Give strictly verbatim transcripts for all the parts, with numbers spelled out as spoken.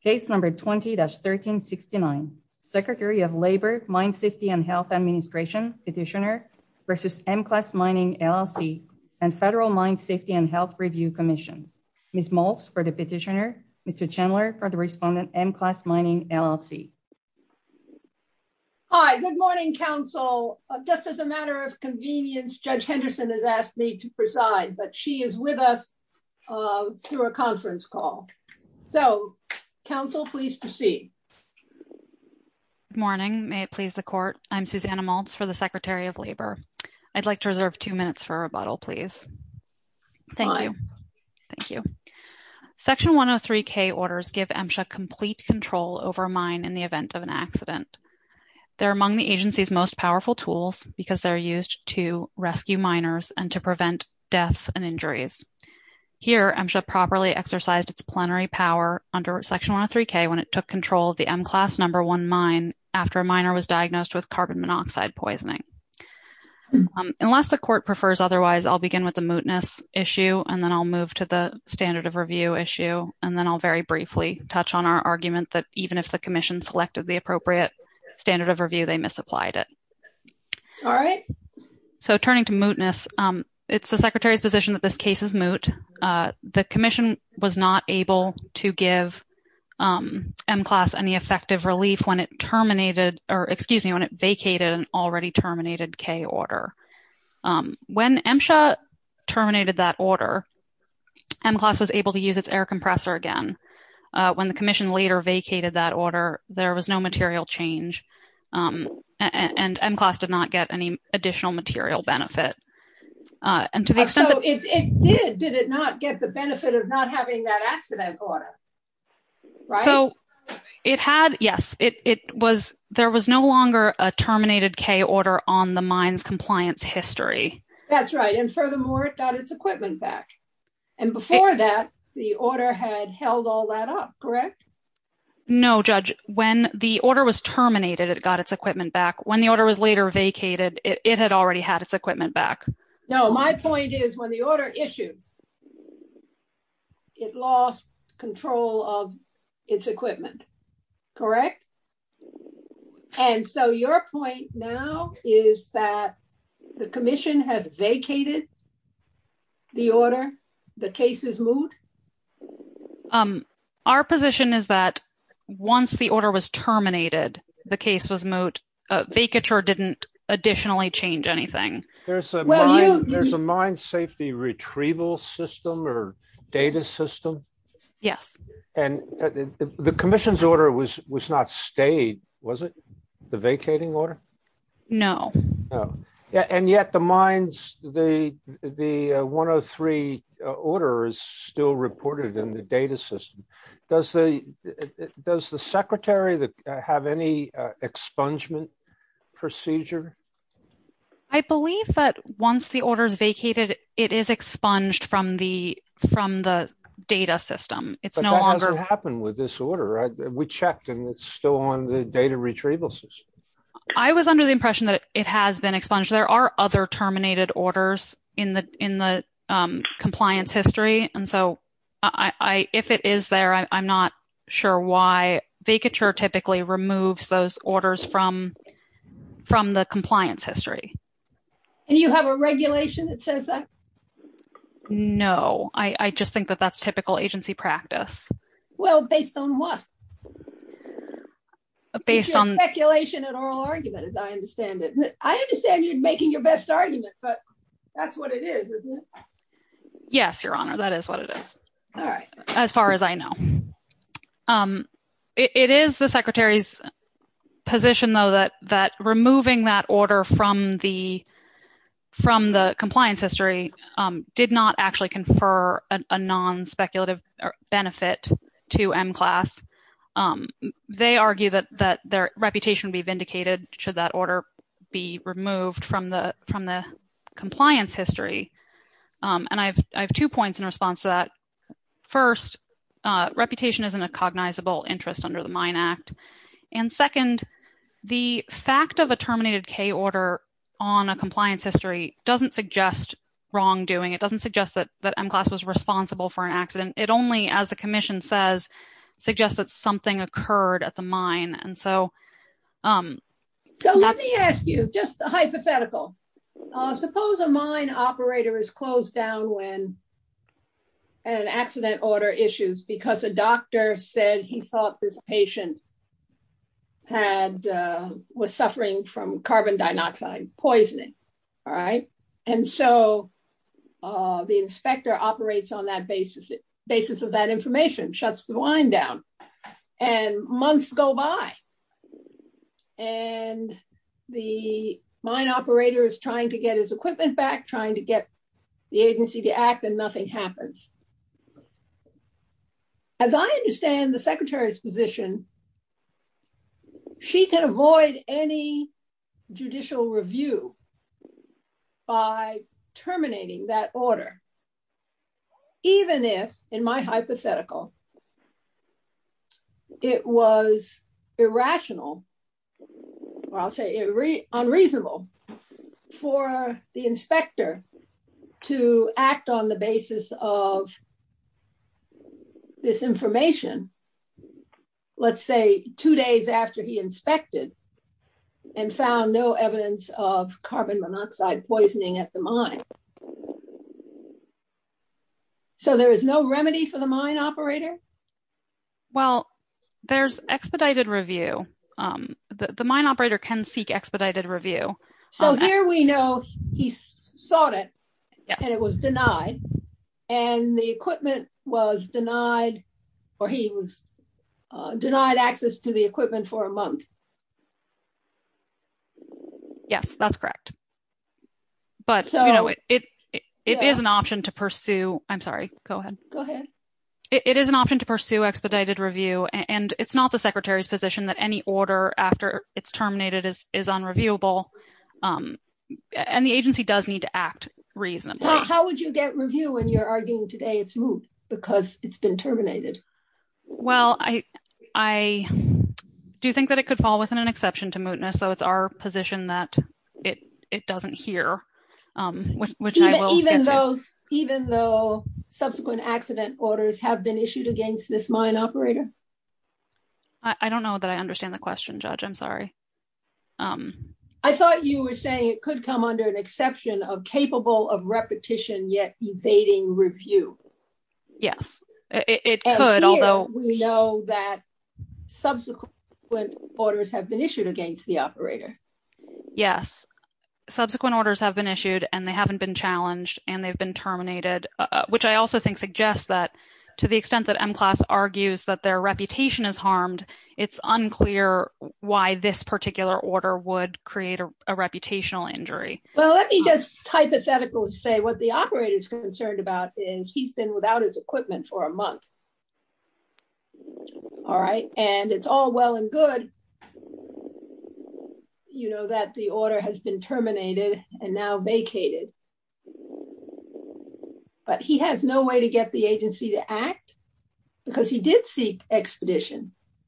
Case number twenty dash thirteen sixty-nine, Secretary of Labor, Mine Safety and Health Administration, petitioner versus M-Class Mining L L C and Federal Mine Safety and Health Review Commission. Miz Maltz for the petitioner, Mister Chandler for the respondent, M-Class Mining L L C. Hi, good morning, counsel. Uh, just as a matter of convenience, Judge Henderson has asked me to preside, but she is with us uh, through a conference call. So, counsel, please proceed. Good morning. May it please the court. I'm Susanna Maltz for the Secretary of Labor. I'd like to reserve two minutes for rebuttal, please. Thank Fine. you. Thank you. Section one oh three K orders give MSHA complete control over a mine in the event of an accident. They're among the agency's most powerful tools because they're used to rescue miners and to prevent deaths and injuries. Here, MSHA properly exercised its plenary power under Section one oh three K when it took control of the M-Class number one mine after a miner was diagnosed with carbon monoxide poisoning. Um, unless the court prefers otherwise, I'll begin with the mootness issue, and then I'll move to the standard of review issue, and then I'll very briefly touch on our argument that even if the commission selected the appropriate standard of review, they misapplied it. All right. So turning to mootness, um, it's the Secretary's position that this case is moot. Uh, the commission was not able to give um, M-Class any effective relief when it terminated, or excuse me, when it vacated an already terminated K order. Um, when MSHA terminated that order, M-Class was able to use its air compressor again. Uh, when the commission later vacated that order, there was no material change, um, and, and M-Class did not get any additional material benefit. Uh, and to the extent so that it, it did, did it not get the benefit of not having that accident order? Right? So it had, yes, it, it was, there was no longer a terminated K order on the mine's compliance history. That's right. And furthermore, it got its equipment back. And before it, that, the order had held all that up, correct? No, Judge. When the order was terminated, it got its equipment back. When the order was later vacated, it, it had already had its equipment back. No, my point is when the order issued, it lost control of its equipment, correct? And so your point now is that the commission has vacated the order, the case is moot? Um, our position is that once the order was terminated, the case was moot. Uh, vacature didn't additionally change anything. There's a well, mine, you, there's a mine safety retrieval system or data system. Yes. And uh, the, the commission's order was was not stayed, was it? The vacating order? No. No. Yeah, and yet the mines, the the uh, one oh three uh, order is still reported in the data system. Does the does the secretary the, uh, have any uh, expungement procedure? I believe that once the order is vacated, it is expunged from the from the data system. It's but no that longer hasn't happened with this order. I, we checked, and it's still on the data retrieval system. I was under the impression that it has been expunged. There are other terminated orders in the in the um, compliance history, and so I, I if it is there, I, I'm not sure why. Vacature typically removes those orders from from the compliance history. And you have a regulation that says that? No, I, I just think that that's typical agency practice. Well, based on what? Based it's your on speculation and oral argument, as I understand it. I understand you're making your best argument, but that's what it is, isn't it? Yes, Your Honor, that is what it is. All right. As far as I know. Um, it, it is the Secretary's position, though, that that removing that order from the from the compliance history um, did not actually confer a, a non-speculative benefit to M-Class. Um, they argue that that their reputation would be vindicated should that order be removed from the from the compliance history. Um, and I've I have two points in response to that. First, uh, reputation isn't a cognizable interest under the Mine Act. And second, the fact of a terminated K order on a compliance history doesn't suggest wrongdoing. It doesn't suggest that, that M-Class was responsible for an accident. It only, as the commission says, suggests that something occurred at the mine. And so, um, so let me ask you, just a hypothetical. Uh, suppose a mine operator is closed down when an accident order issues because a doctor said he thought this patient had uh, was suffering from carbon dioxide poisoning. All right. And so uh, the inspector operates on that basis, basis of that information, shuts the mine down, and months go by. And the mine operator is trying to get his equipment back, trying to get the agency to act, and nothing happens. As I understand the secretary's position, she can avoid any judicial review by terminating that order, even if, in my hypothetical, it was irrational, or I'll say irre- unreasonable, for the inspector to act on the basis of this information, let's say two days after he inspected and found no evidence of carbon monoxide poisoning at the mine. So there is no remedy for the mine operator? Well, there's expedited review. Um, the, the mine operator can seek expedited review. So um, here we know he sought it, yes. and it was denied, and the equipment was denied, or he was uh, denied access to the equipment for a month. Yes, that's correct. But, so, you know, it it, it, it yeah. is an option to pursue. I'm sorry, go ahead. Go ahead. It, it is an option to pursue expedited review, and, and it's not the secretary's position that any order after it's terminated is, is unreviewable. Um, and the agency does need to act reasonably. How, how would you get review when you're arguing today it's moot because it's been terminated? Well, I I do think that it could fall within an exception to mootness, though it's our position that it it doesn't here, um, which, which even, I will even get though to. Even though subsequent accident orders have been issued against this mine operator? I, I don't know that I understand the question, Judge. I'm sorry. Um, I thought you were saying it could come under an exception of capable of repetition yet evading review. Yes, it, it and could, here although we know that subsequent orders have been issued against the operator. Yes, subsequent orders have been issued and they haven't been challenged and they've been terminated, uh, which I also think suggests that to the extent that M-Class argues that their reputation is harmed, it's unclear why this particular order would create a, a reputational injury. Well, let me just hypothetically say what the operator is concerned about is he's been without his equipment for a month. All right. And it's all well and good, you know, that the order has been terminated and now vacated. But he has no way to get the agency to act because he did seek expedition.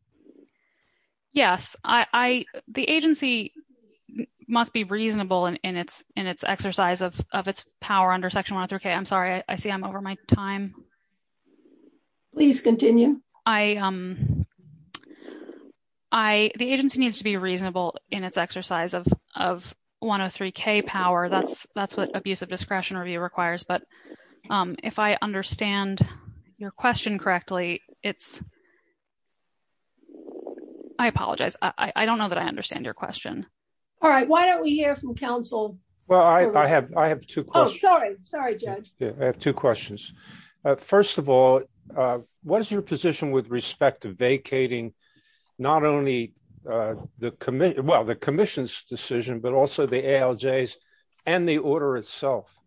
Yes, I, I the agency must be reasonable in, in its in its exercise of, of its power under Section one oh three K. I'm sorry, I, I see I'm over my time. Please continue. I um I the agency needs to be reasonable in its exercise of of one oh three K power. That's that's what abuse of discretion review requires. But um, if I understand your question correctly, it's. I apologize. I, I don't know that I understand your question. All right. Why don't we hear from counsel? Well, I, I have I have two questions. Oh, sorry. Sorry, Judge. Yeah, I have two questions. Uh, first of all, uh, what is your position with respect to vacating not only uh, the commi- well, the commission's decision, but also the A L J's and the order itself?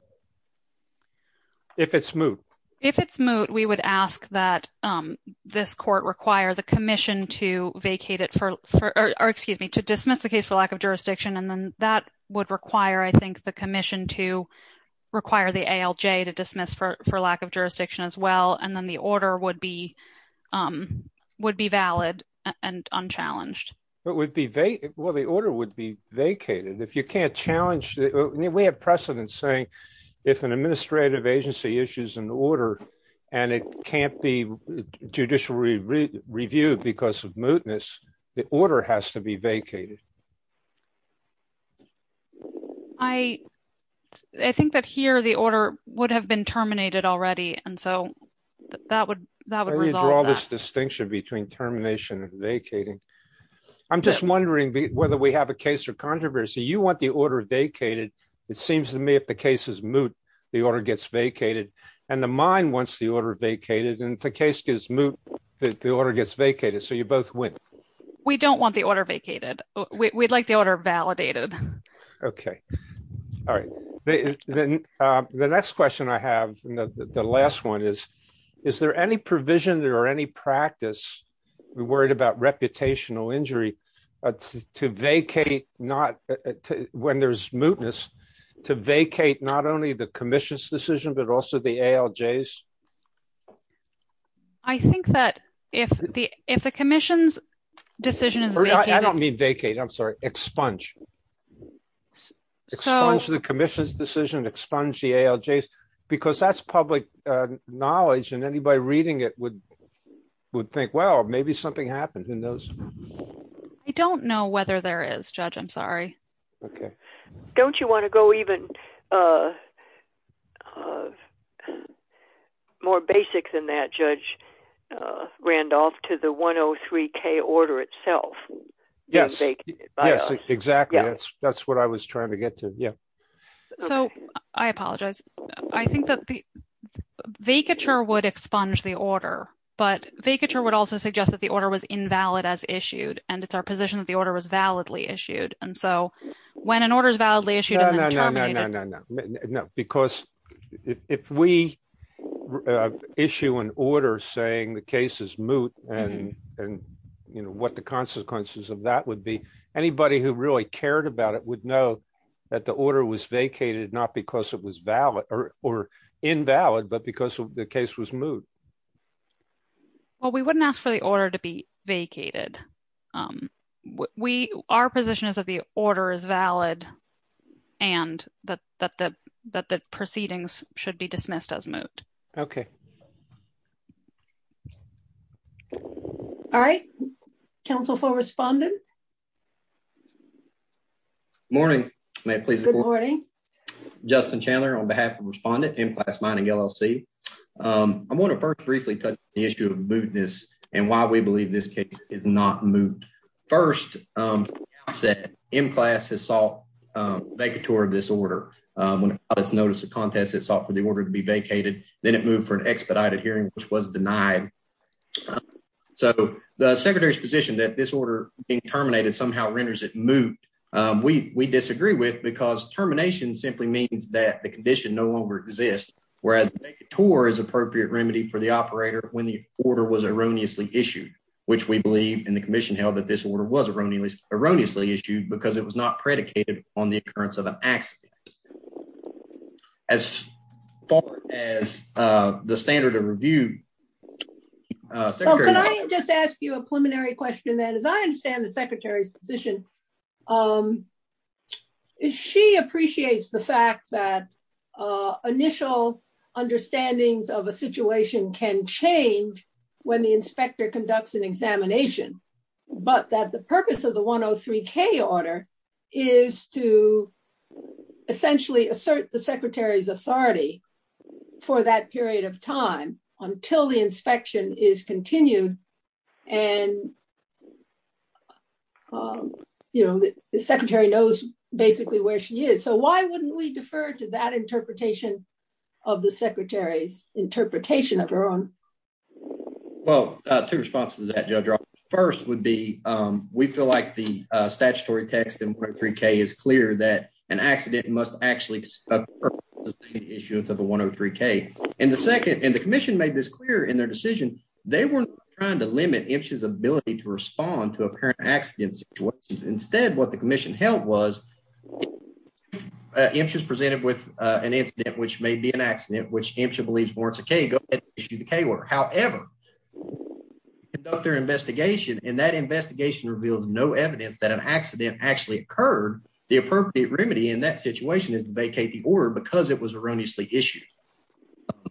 If it's moot. If it's moot, we would ask that um, this court require the commission to vacate it for, for or, or excuse me, to dismiss the case for lack of jurisdiction. And then that would require, I think, the commission to require the A L J to dismiss for, for lack of jurisdiction as well. And then the order would be um, would be valid and unchallenged. It would be vac- well, the order would be vacated. If you can't challenge, the, we have precedent saying if an administrative agency issues an order and it can't be judicially re- reviewed because of mootness, the order has to be vacated. I I think that here the order would have been terminated already, and so th- that would that would How do you resolve draw that. this distinction between termination and vacating? I'm just wondering be- whether we have a case or controversy. You want the order vacated. It seems to me if the case is moot, the order gets vacated, and the mine wants the order vacated, and if the case gets moot, the, the order gets vacated, so you both win. We don't want the order vacated. We, we'd like the order validated. Okay. All right. The, the, uh, the next question I have, and the, the last one is, is there any provision or any practice, we're worried about reputational injury, uh, to, to vacate not, uh, to, when there's mootness, to vacate not only the commission's decision, but also the A L J's? I think that if the if the commission's decision is vacated... I, I don't mean vacate, I'm sorry, expunge. Expunge so, the commission's decision, expunge the A L J's, because that's public uh, knowledge, and anybody reading it would would think, well, maybe something happened, who knows? I don't know whether there is, Judge, I'm sorry. Okay. Don't you want to go even uh, uh, more basic than that, Judge uh, Randolph, to the one oh three K order itself? Yes, yes, us. exactly. Yeah. That's that's what I was trying to get to. Yeah. So okay. I apologize. I think that the vacature would expunge the order, but vacature would also suggest that the order was invalid as issued, and it's our position that the order was validly issued. And so when an order is validly issued no, and then no, terminated... No, no, no, no, no, no, because if, if we uh, issue an order saying the case is moot and mm-hmm. and you know what the consequences of that would be, anybody who really cared about it would know that the order was vacated not because it was valid or, or invalid, but because the case was moot. Well, we wouldn't ask for the order to be vacated. Um, we our position is that the order is valid, and that that the that the proceedings should be dismissed as moot. Okay. All right. Counsel for respondent. Morning. May it please Good the court. morning. Justin Chandler on behalf of respondent, M-Class Mining L L C. Um, I want to first briefly touch on the issue of mootness and why we believe this case is not moot. First, um, at the outset, M-Class has sought um, vacatur of this order. Um, when it filed its notice of contest, it sought for the order to be vacated. Then it moved for an expedited hearing, which was denied. Um, so the Secretary's position that this order being terminated somehow renders it moot, um, we, we disagree with, because termination simply means that the condition no longer exists, whereas vacatur is appropriate remedy for the operator when the order was erroneously issued, which we believe in the commission held that this order was erroneously, erroneously issued because it was not predicated on the occurrence of an accident. As far as uh, the standard of review, uh, Secretary... Well, can I just ask you a preliminary question then? As I understand the Secretary's position, um, she appreciates the fact that uh, initial understandings of a situation can change when the inspector conducts an examination, but that the purpose of the one oh three K order is to essentially assert the Secretary's authority for that period of time until the inspection is continued and, um, you know, the, the Secretary knows basically where she is. So why wouldn't we defer to that interpretation of the Secretary's interpretation of her own? Well, uh, two responses to that, Judge Roberts. First would be, um, we feel like the uh, statutory text in one oh three K is clear that an accident must actually occur to sustain the issuance of a one oh three K. And the second, and the commission made this clear in their decision, they were not trying to limit M S H A's ability to respond to apparent accident situations. Instead, what the commission held was uh, M S H A is presented with uh, an incident which may be an accident, which M S H A believes warrants a K, go ahead and issue the K order. However, conduct their investigation, and that investigation revealed no evidence that an accident actually occurred. The appropriate remedy in that situation is to vacate the order because it was erroneously issued. Um,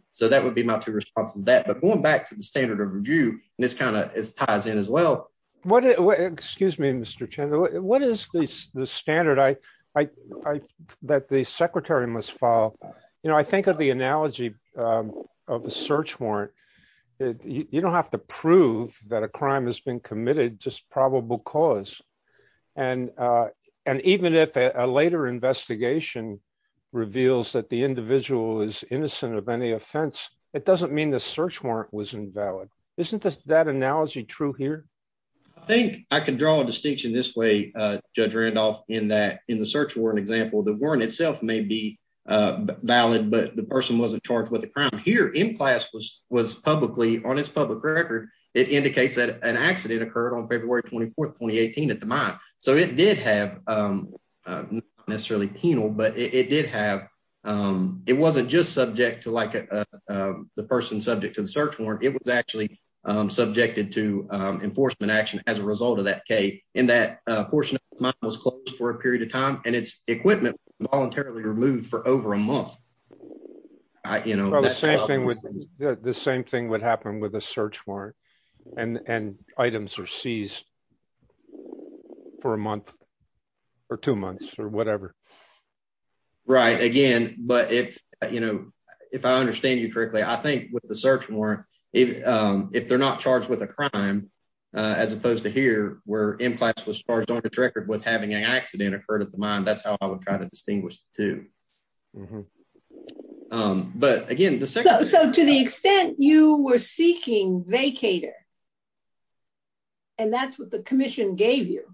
So that would be my two responses to that. But going back to the standard of review, and this kind of ties in as well. What, what? Excuse me, Mister Chandler. What, what is the the standard I, I, I that the secretary must follow? You know, I think of the analogy um, of a search warrant. It, you, you don't have to prove that a crime has been committed, just probable cause. And uh, and even if a, a later investigation reveals that the individual is innocent of any offense, it doesn't mean the search warrant was invalid. Isn't this, that analogy true here? I think I could draw a distinction this way, uh, Judge Randolph, in that in the search warrant example, the warrant itself may be uh, valid, but the person wasn't charged with a crime. Here, M-Class was was publicly, on its public record, it indicates that an accident occurred on February twenty-fourth, twenty eighteen at the mine. So it did have, um, uh, not necessarily penal, but it, it did have, um, it wasn't just subject to like a, a, a, the person subject to the search warrant. It was actually um, subjected to um, enforcement action as a result of that K. In that uh, portion of the mine was closed for a period of time, and its equipment was voluntarily removed for over a month. I, you know, well, the same thing would the, the same thing would happen with a search warrant, and and items are seized for a month or two months or whatever. Right. Again, but if you know, if I understand you correctly, I think with the search warrant, if um, if they're not charged with a crime, uh, as opposed to here where M-Class was charged on its record with having an accident occurred at the mine, that's how I would try to distinguish the two. Mm-hmm. Um, but again, the second. So, so to the extent you were seeking vacator, and that's what the commission gave you,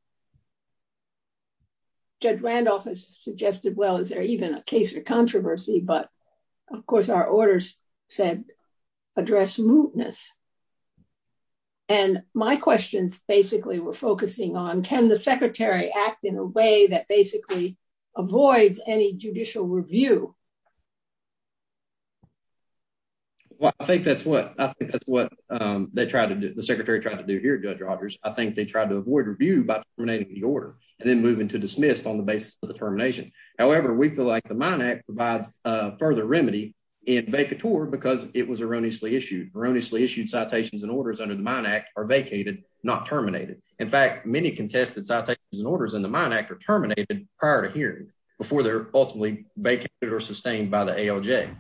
Judge Randolph has suggested, well, is there even a case of controversy? But of course, our orders said address mootness. And my questions basically were focusing on, can the secretary act in a way that basically avoids any judicial review? Well, I think that's what I think that's what um, they tried to do. The secretary tried to do here, Judge Rogers. I think they tried to avoid review by terminating the order and then moving to dismiss on the basis of the termination. However, we feel like the Mine Act provides a further remedy in vacatur because it was erroneously issued. Erroneously issued citations and orders under the Mine Act are vacated, not terminated. In fact, many contested citations and orders in the Mine Act are terminated prior to hearing before they're ultimately vacated or sustained by the A L J.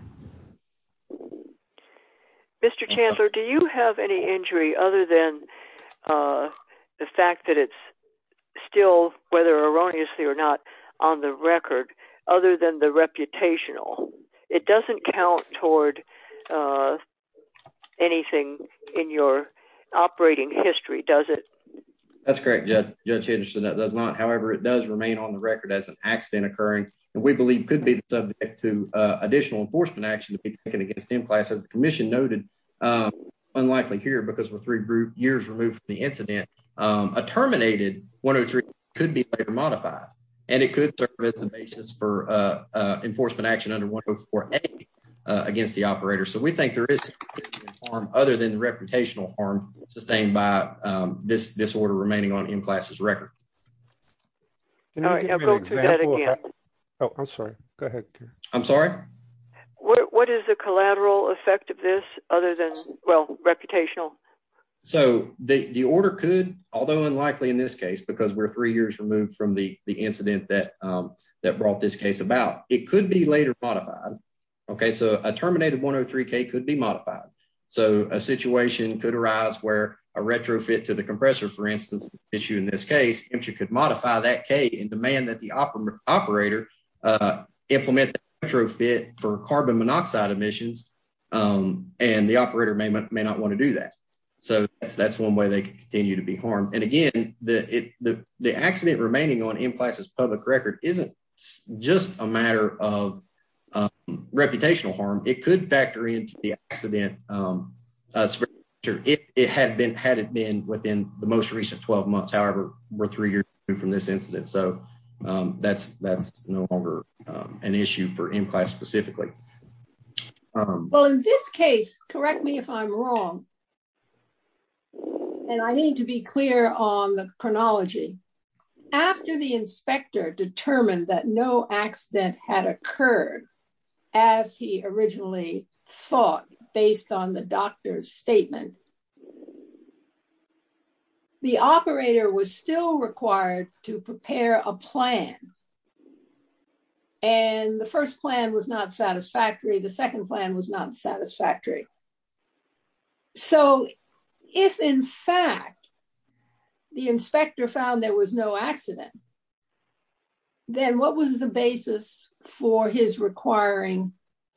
Mister Chandler, do you have any injury other than uh, the fact that it's still, whether erroneously or not, on the record, other than the reputational? It doesn't count toward uh, anything in your operating history, does it? That's correct, Judge, Judge Henderson. That does not. However, it does remain on the record as an accident occurring, and we believe could be the subject to uh, additional enforcement action to be taken against M-Class. As the commission noted, um, unlikely here because we're three group years removed from the incident, um, a terminated one oh three could be later modified, and it could serve as the basis for uh, uh, enforcement action under one oh four A uh, against the operator. So we think there is harm other than the reputational harm sustained by um, this this order remaining on M-Class's record. Can All right, I'll go through that again. How, oh, I'm sorry. Go ahead, Karen. I'm sorry? What, what is the collateral effect of this other than, well, reputational? So the, the order could, although unlikely in this case, because we're three years removed from the, the incident that um, that brought this case about, it could be later modified. Okay, so a terminated one oh three K could be modified. So a situation could arise where a retrofit to the compressor, for instance, issue in this case, MSHA could modify that K and demand that the oper- operator uh, implement the retrofit for carbon monoxide emissions, um, and the operator may may not want to do that. So that's that's one way they could continue to be harmed. And again, the it the the accident remaining on M-Class's public record isn't just a matter of um, reputational harm. It could factor into the accident um, uh, if it had been had it been within the most recent twelve months. However, we're three years from this incident, so um, that's that's no longer um, an issue for M-Class specifically. Um, well, in this case, correct me if I'm wrong, and I need to be clear on the chronology. After the inspector determined that no accident had occurred, as he originally thought based on the doctor's statement, the operator was still required to prepare a plan. And the first plan was not satisfactory. The second plan was not satisfactory. So if in fact the inspector found there was no accident, then what was the basis for his requiring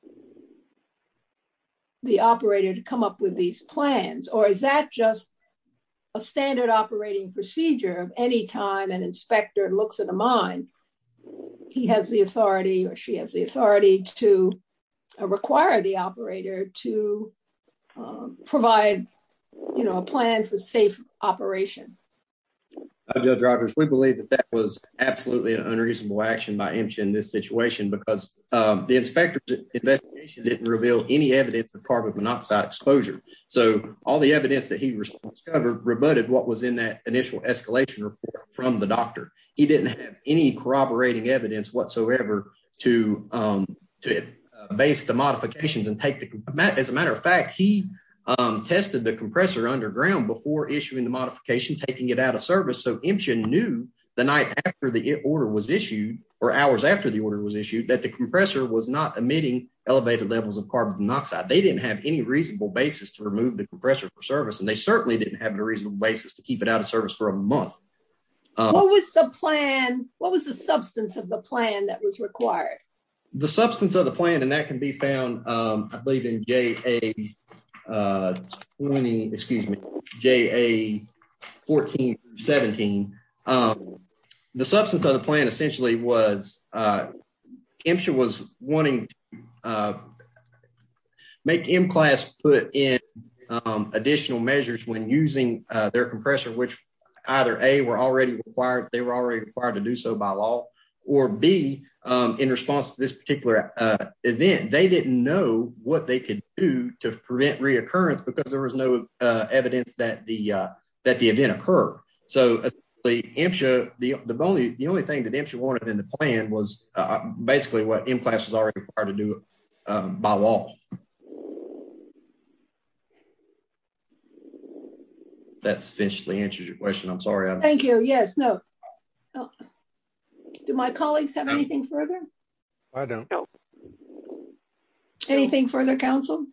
the operator to come up with these plans? Or is that just a standard operating procedure of any time an inspector looks at a mine, he has the authority or she has the authority to uh, require the operator to uh, provide, you know, a plan for safe operation? Uh, Judge Rogers, we believe that that was absolutely an unreasonable action by MSHA in this situation because um, the inspector's investigation didn't reveal any evidence of carbon monoxide exposure. So all the evidence that he discovered rebutted what was in that initial escalation report from the doctor. He didn't have any corroborating evidence whatsoever to um, to uh, base the modifications and take the. As a matter of fact, he Um, tested the compressor underground before issuing the modification, taking it out of service. So MSHA knew the night after the order was issued or hours after the order was issued that the compressor was not emitting elevated levels of carbon monoxide. They didn't have any reasonable basis to remove the compressor for service, and they certainly didn't have a reasonable basis to keep it out of service for a month. Um, what was the plan? What was the substance of the plan that was required? The substance of the plan, and that can be found, um, I believe, in J A's uh twenty, excuse me, J A fourteen through seventeen. Um, the substance of the plan essentially was uh, MSHA was wanting to uh, make M-Class put in um, additional measures when using uh, their compressor, which either A, were already required, they were already required to do so by law, or B, um, in response to this particular uh, event, they didn't know what they could do to prevent reoccurrence because there was no uh, evidence that the uh, that the event occurred. So essentially, MSHA, the the only the only thing that MSHA wanted in the plan was uh, basically what M-Class was already required to do um, by law. That sufficiently answers your question. I'm sorry. I'm... Thank you. Yes. No. Oh. Do my colleagues have anything further? I don't. No. Anything further, counsel?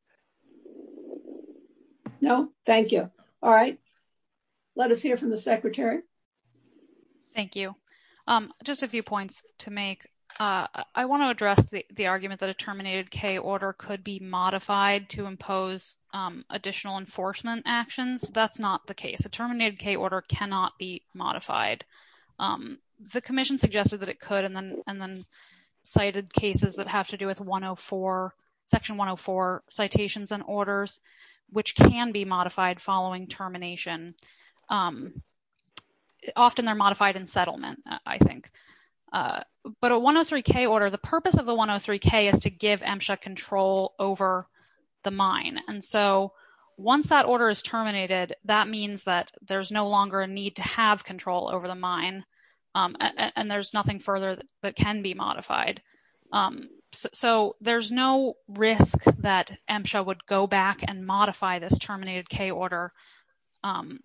No? Thank you. All right. Let us hear from the secretary. Thank you. Um, just a few points to make. Uh, I want to address the, the argument that a terminated K order could be modified to impose um, additional enforcement actions. That's not the case. A terminated K order cannot be modified. Um, the commission suggested that it could, and then and then cited cases that have to do with one oh four, section one oh four citations and orders, which can be modified following termination. Um, often they're modified in settlement, I think. Uh, but a one oh three K order, the purpose of the one oh three K is to give MSHA control over the mine. And so once that order is terminated, that means that there's no longer a need to have control over the mine. Um, and, and there's nothing further that, that can be modified. Um, so, so there's no risk that MSHA would go back and modify this terminated K order. Um,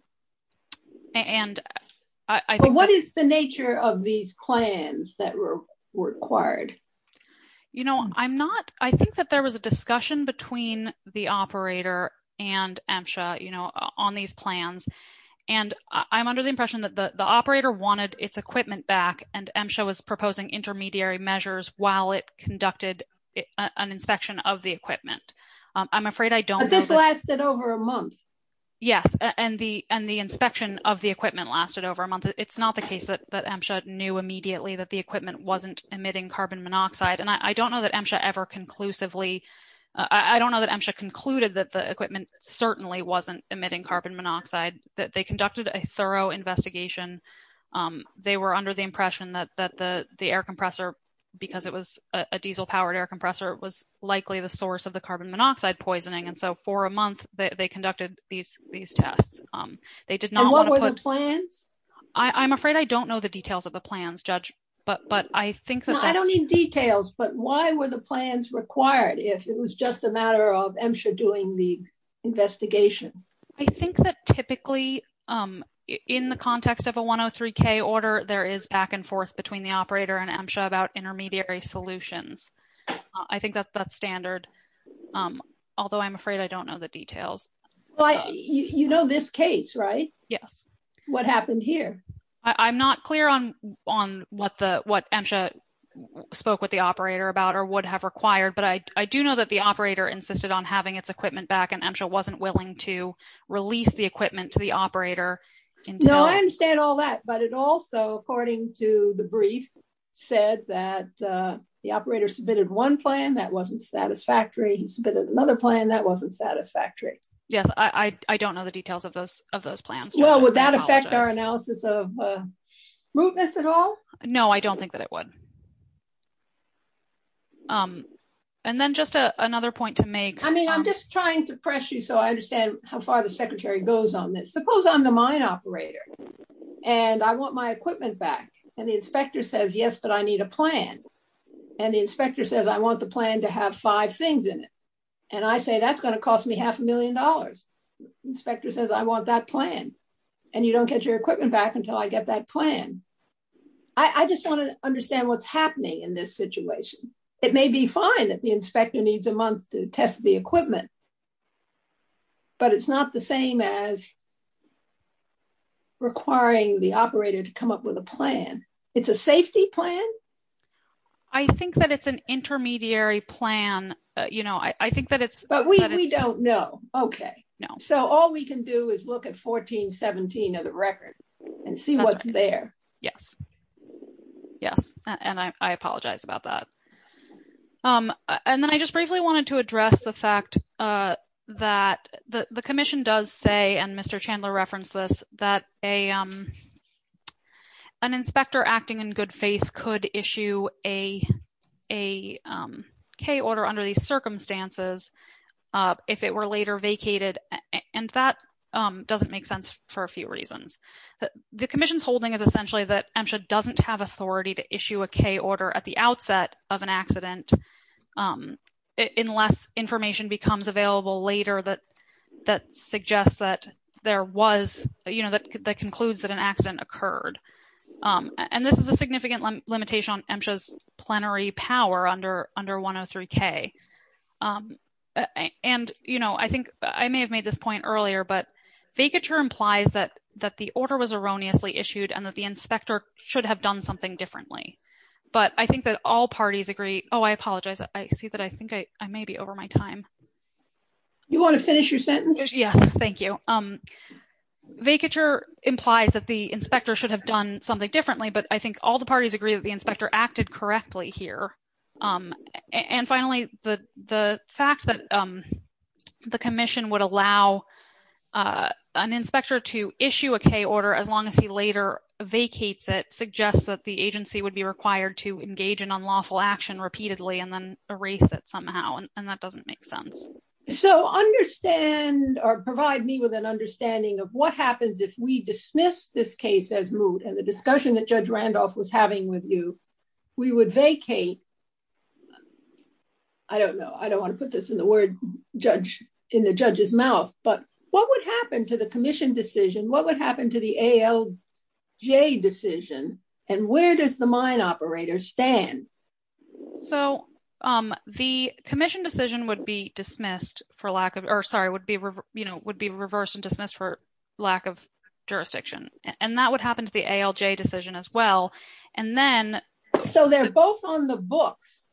and I, I think- But what is the nature of these plans that were, were required? You know, I'm not, I think that there was a discussion between the operator and MSHA, you know, on these plans. And I'm under the impression that the, the operator wanted its equipment back, and MSHA was proposing intermediary measures while it conducted a, an inspection of the equipment. Um, I'm afraid I don't but know. But this lasted over a month. Yes, and the and the inspection of the equipment lasted over a month. It's not the case that, that MSHA knew immediately that the equipment wasn't emitting carbon monoxide. And I, I don't know that MSHA ever conclusively Uh, I, I don't know that MSHA concluded that the equipment certainly wasn't emitting carbon monoxide, that they conducted a thorough investigation. Um, they were under the impression that that the, the air compressor, because it was a, a diesel-powered air compressor, was likely the source of the carbon monoxide poisoning. And so for a month, they, they conducted these these tests. Um, they did not want to put... And what were the plans? I, I'm afraid I don't know the details of the plans, Judge. But but I think that no, that's... I don't need details, but why were the plans required if it was just a matter of MSHA doing the investigation? I think that typically um, in the context of a one oh three K order, there is back and forth between the operator and MSHA about intermediary solutions. Uh, I think that that's standard, um, although I'm afraid I don't know the details. Well, I, uh, you, you know this case, right? Yes. What happened here? I, I'm not clear on on what the what MSHA spoke with the operator about or would have required, but I, I do know that the operator insisted on having its equipment back, and MSHA wasn't willing to release the equipment to the operator until... No, I understand all that, but it also, according to the brief, said that uh, the operator submitted one plan that wasn't satisfactory. He submitted another plan that wasn't satisfactory. Yes, I I, I don't know the details of those of those plans. Well, Judge. would I that affect our apologize. analysis of uh, mootness at all? No, I don't think that it would. Um, and then just a, another point to make. I mean, I'm um, just trying to press you so I understand how far the secretary goes on this. Suppose I'm the mine operator and I want my equipment back, and the inspector says, yes, but I need a plan. And the inspector says, I want the plan to have five things in it. And I say, that's going to cost me half a million dollars. The inspector says, I want that plan. And you don't get your equipment back until I get that plan. I, I just want to understand what's happening in this situation. It may be fine that the inspector needs a month to test the equipment, but it's not the same as requiring the operator to come up with a plan. It's a safety plan? I think that it's an intermediary plan. Uh, you know, I, I think that it's... But we, that we it's, don't know. Okay. No. So all we can do is look at fourteen seventeen of the record and see That's what's right. there. Yes. Yes. And I, I apologize about that. Um, and then I just briefly wanted to address the fact uh, that the, the commission does say, and Mister Chandler referenced this, that a um, an inspector acting in good faith could issue a a um, K order under these circumstances uh, if it were later vacated, and that um, doesn't make sense for a few reasons. The, the commission's holding is essentially that MSHA doesn't have authority to issue a K order at the outset of an accident um, unless information becomes available later that that suggests that there was, you know, that that concludes that an accident occurred. Um, and this is a significant lim- limitation on MSHA's plenary power under under one oh three K. Um, and, you know, I think I may have made this point earlier, but vacatur implies that that the order was erroneously issued and that the inspector should have done something differently. But I think that all parties agree. Oh, I apologize. I see that I think I, I may be over my time. You want to finish your sentence? Yes, thank you. Um, vacatur implies that the inspector should have done something differently, but I think all the parties agree that the inspector acted correctly here. Um, and finally, the the fact that um, the commission would allow uh, an inspector to issue a K order as long as he later vacates it suggests that the agency would be required to engage in unlawful action repeatedly and then erase it somehow, and, and that doesn't make sense. So understand or provide me with an understanding of what happens if we dismiss this case as moot, and the discussion that Judge Randolph was having with you, we would vacate. I don't know. I don't want to put this in the word judge in the judge's mouth, but what would happen to the commission decision? What would happen to the A L J decision? And where does the mine operator stand? So um, the commission decision would be dismissed for lack of, or sorry, would be, you know, would be reversed and dismissed for lack of jurisdiction. And that would happen to the A L J decision as well. And then. So they're both on the books.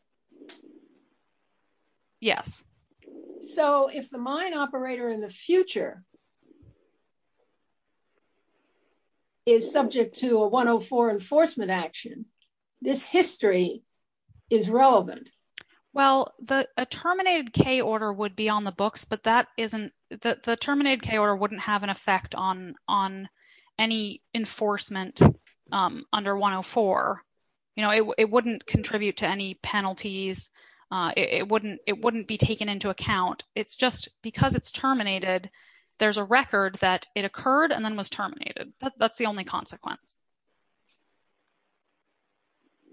Yes. So if the mine operator in the future is subject to a one oh four enforcement action, this history is relevant. Well, the a terminated K order would be on the books, but that isn't the, the terminated K order wouldn't have an effect on on any enforcement um, under one oh four. You know, it it wouldn't contribute to any penalties. Uh, it, it wouldn't it wouldn't be taken into account. It's just because it's terminated, there's a record that it occurred and then was terminated. That, that's the only consequence.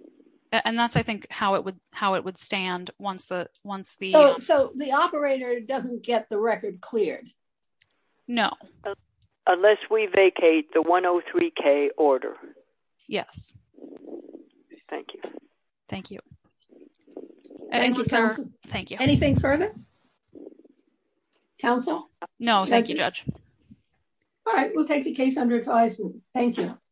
And that's, I think, how it would how it would stand once the once the So, um, so the operator doesn't get the record cleared. no. Unless we vacate the one oh three K order. Yes. Thank you. Thank you. Thank you, Unless there- counsel. Thank you. Anything further? Counsel? No, thank you, Judge. All right, we'll take the case under advisement. Thank you.